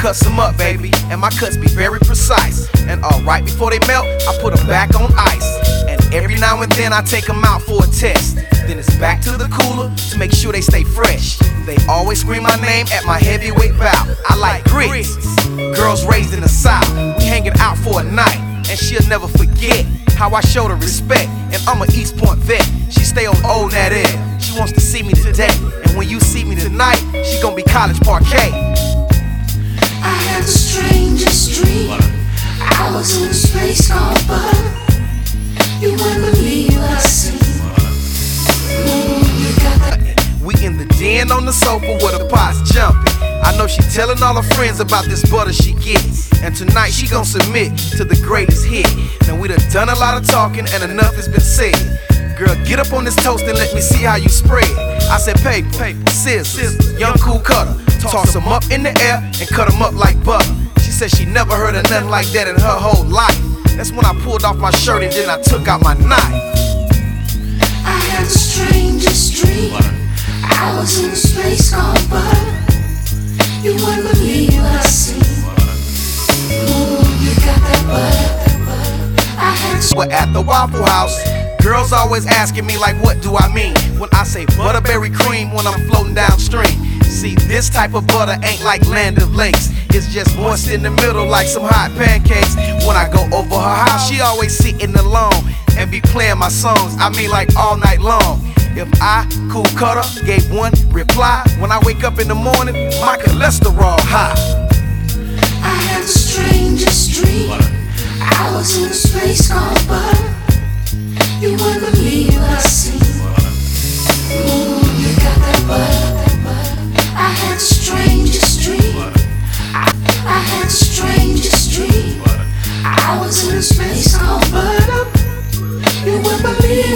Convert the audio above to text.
cuts them up, baby, and my cuts be very precise. And right before they melt, I put them back on ice. And every now and then I take them out for a test. Then it's back to the cooler to make sure they stay fresh. They always scream my name at my heavyweight bout. I like grits, girls raised in the South. We hanging out for a night, and she'll never forget how I showed her respect. And I'm a East Point vet, she stay on old Nat Ed. She wants to see me today, and when you see me tonight, she gon' be college parquet. I had the strangest dream. I was in a space called butter. You wouldn't believe what I seen. You got that. We in the den on the sofa where the pot's jumping. I know she telling all her friends about this butter she gets. And tonight she gon' submit to the greatest hit. Now we done a lot of talking and enough has been said. Girl, get up on this toast and let me see how you spread. I said paper, scissors, young cool cutter. Toss them up in the air and cut them up like butter. She said she never heard of nothing like that in her whole life. That's when I pulled off my shirt and then I took out my knife. I had the strangest dream. I was in a space called butter. You wouldn't believe what I seen. You got that butter. I had to. We're at the Waffle House. Girls always asking me like, what do I mean when I say butterberry cream when I'm floating downstream? See, this type of butter ain't like Land of Lakes. It's just moist in the middle like some hot pancakes. When I go over her house, she always sitting alone and be playing my songs, I mean like all night long. If I, Cool Cutter, gave one reply, when I wake up in the morning, my cholesterol high. I had the strangest dream. I was in a space called butter. You wouldn't believe what I seen. You got that butter. I had the strangest dream. I had the strangest dream. I was in a space called butter. You wouldn't believe